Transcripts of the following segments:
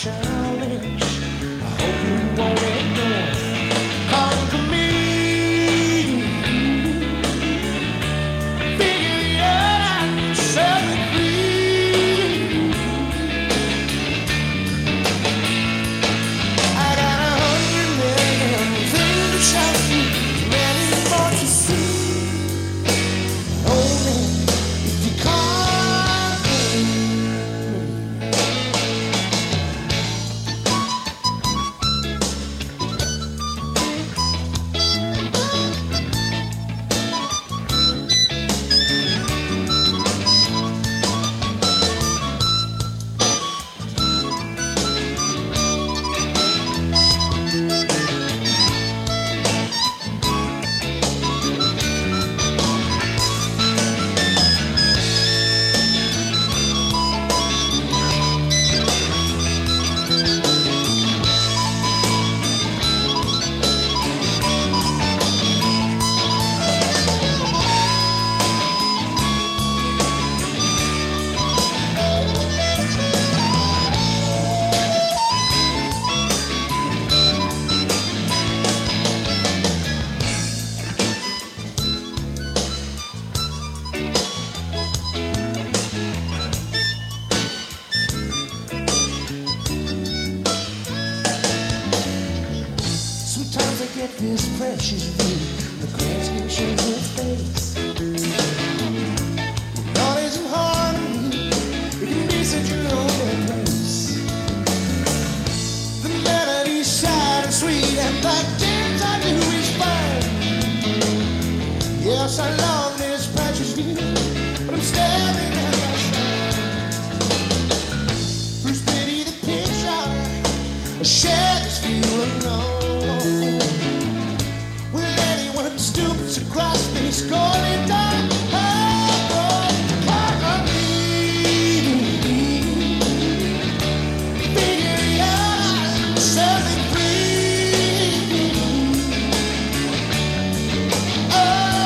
challenge. I hope you won't ignore. Conquer me. Figure it out, set me free. I got 100 million things to shout you, many more to see. Only if you conquer me. Sometimes I get this precious view, the grass can change its face. Thought isn't harmony, it can be such a lonely place. The melody's sad and sweet, and the dance I do is fine. Yes, I love this precious view, but I'm staring at my side. First pity the picture, I share this view alone. Will anyone stoop to cross me, scoring down? Conquer me. Figure it out, set me free. Oh,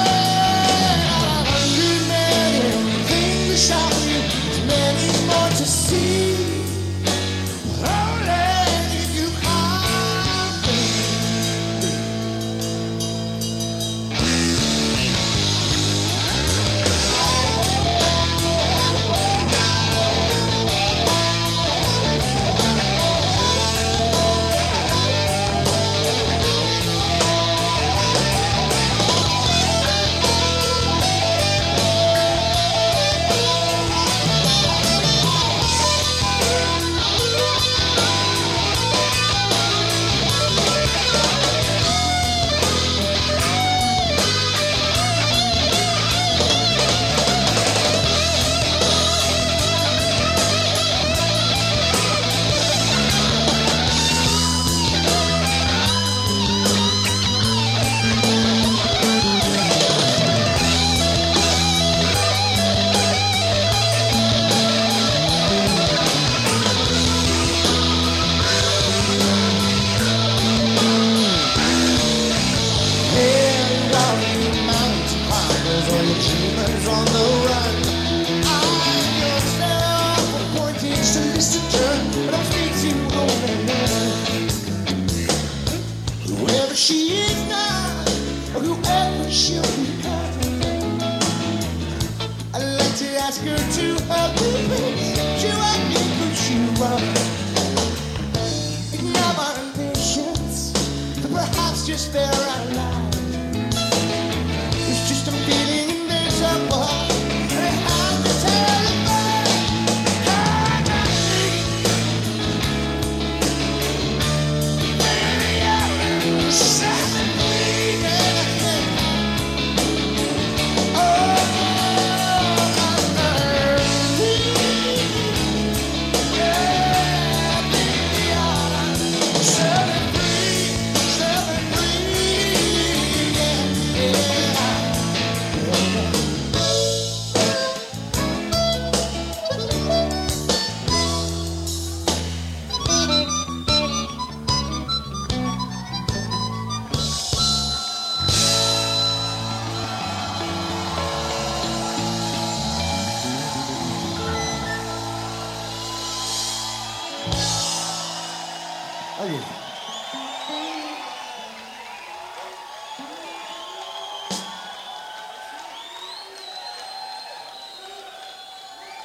100 million things to shout you, many more to see. Only if you conquer me. Whoever she is now, or whoever she'll become, I'd like to ask her to help me, she won't me push you up. Ignore my impatience, but perhaps just fair.